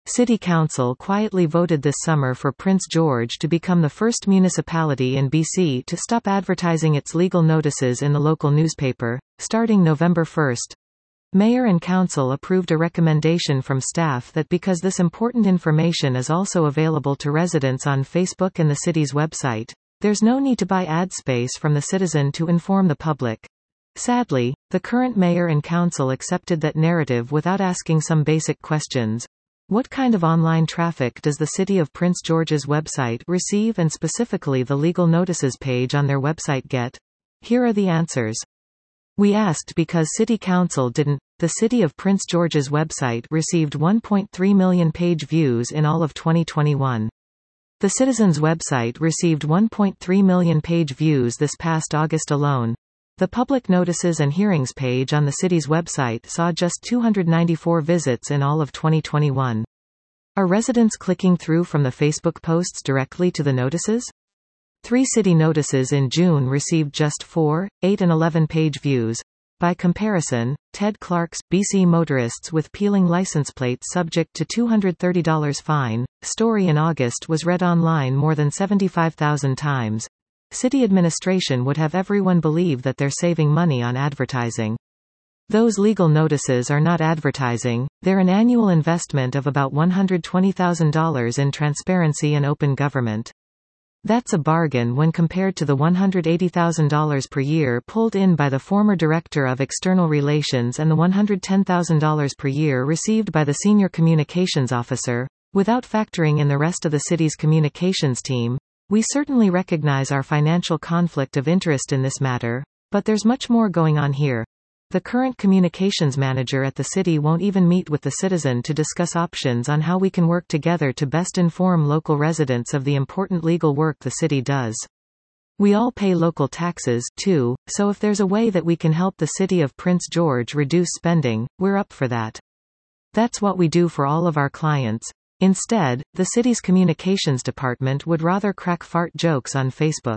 City Council quietly voted this summer for Prince George to become the first municipality in BC to stop advertising its legal notices in the local newspaper, starting November 1. Mayor and council approved a recommendation from staff that because this important information is also available to residents on Facebook and the city's website, there's no need to buy ad space from the citizen to inform the public. Sadly, the current mayor and council accepted that narrative without asking some basic questions. What kind of online traffic does the City of Prince George's website receive, and specifically the legal notices page on their website get? Here are the answers. We asked because City Council didn't. The City of Prince George's website received 1.3 million page views in all of 2021. The Citizen's website received 1.3 million page views this past August alone. The public notices and hearings page on the city's website saw just 294 visits in all of 2021. Are residents clicking through from the Facebook posts directly to the notices? 3 city notices in June received just 4, 8 and 11 page views. By comparison, Ted Clark's BC Motorists with Peeling License Plates Subject to $230 Fine story in August was read online more than 75,000 times. City administration would have everyone believe that they're saving money on advertising. Those legal notices are not advertising, they're an annual investment of about $120,000 in transparency and open government. That's a bargain when compared to the $180,000 per year pulled in by the former Director of External Relations and the $110,000 per year received by the Senior Communications Officer. Without factoring in the rest of the city's communications team, we certainly recognize our financial conflict of interest in this matter, but there's much more going on here. The current communications manager at the city won't even meet with the citizen to discuss options on how we can work together to best inform local residents of the important legal work the city does. We all pay local taxes, too, so if there's a way that we can help the City of Prince George reduce spending, we're up for that. That's what we do for all of our clients. Instead, the city's communications department would rather crack fart jokes on Facebook.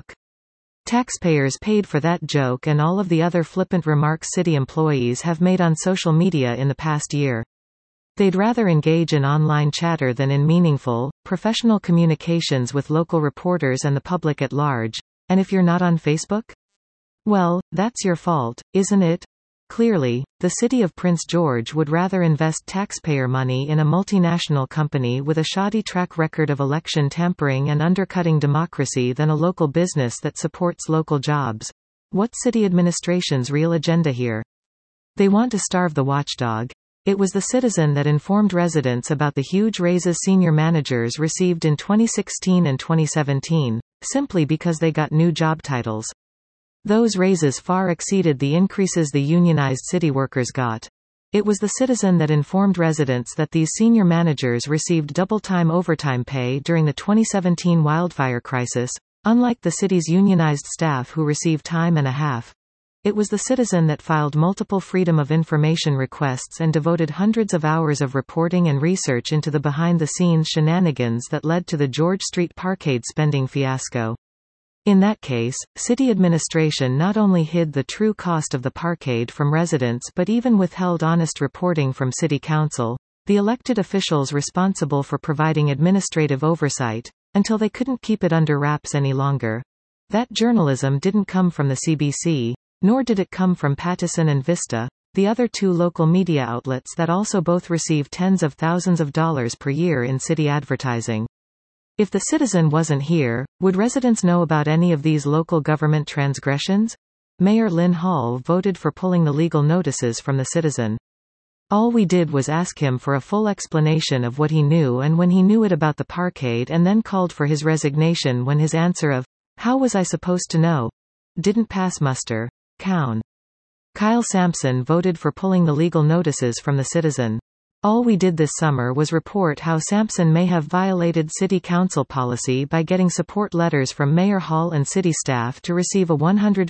Taxpayers paid for that joke and all of the other flippant remarks city employees have made on social media in the past year. They'd rather engage in online chatter than in meaningful, professional communications with local reporters and the public at large. And if you're not on Facebook? Well, that's your fault, isn't it? Clearly, the City of Prince George would rather invest taxpayer money in a multinational company with a shoddy track record of election tampering and undercutting democracy than a local business that supports local jobs. What's city administration's real agenda here? They want to starve the watchdog. It was the citizen that informed residents about the huge raises senior managers received in 2016 and 2017, simply because they got new job titles. Those raises far exceeded the increases the unionized city workers got. It was the citizen that informed residents that these senior managers received double-time overtime pay during the 2017 wildfire crisis, unlike the city's unionized staff who received time and a half. It was the citizen that filed multiple Freedom of Information requests and devoted hundreds of hours of reporting and research into the behind-the-scenes shenanigans that led to the George Street Parkade spending fiasco. In that case, city administration not only hid the true cost of the parkade from residents but even withheld honest reporting from City Council, the elected officials responsible for providing administrative oversight, until they couldn't keep it under wraps any longer. That journalism didn't come from the CBC, nor did it come from Pattison and Vista, the other 2 local media outlets that also both receive tens of thousands of dollars per year in city advertising. If the citizen wasn't here, would residents know about any of these local government transgressions? Mayor Lynn Hall voted for pulling the legal notices from the citizen. All we did was ask him for a full explanation of what he knew and when he knew it about the parkade, and then called for his resignation when his answer of, "How was I supposed to know?" didn't pass muster. Cown. Kyle Sampson voted for pulling the legal notices from the citizen. All we did this summer was report how Sampson may have violated City Council policy by getting support letters from Mayor Hall and city staff to receive a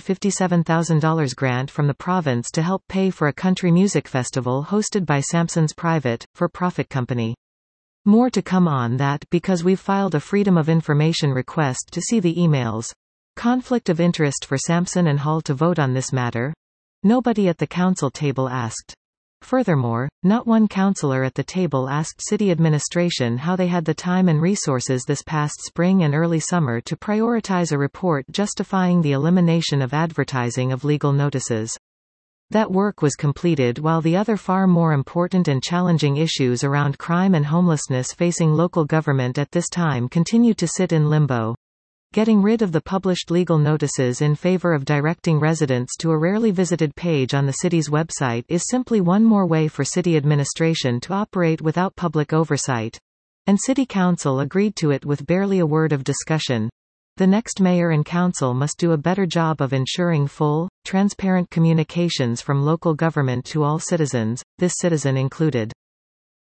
$157,000 grant from the province to help pay for a country music festival hosted by Sampson's private, for-profit company. More to come on that because we've filed a Freedom of Information request to see the emails. Conflict of interest for Sampson and Hall to vote on this matter? Nobody at the council table asked. Furthermore, not one councillor at the table asked city administration how they had the time and resources this past spring and early summer to prioritize a report justifying the elimination of advertising of legal notices. That work was completed while the other far more important and challenging issues around crime and homelessness facing local government at this time continued to sit in limbo. Getting rid of the published legal notices in favor of directing residents to a rarely visited page on the city's website is simply one more way for city administration to operate without public oversight. And city council agreed to it with barely a word of discussion. The next mayor and council must do a better job of ensuring full, transparent communications from local government to all citizens, this citizen included.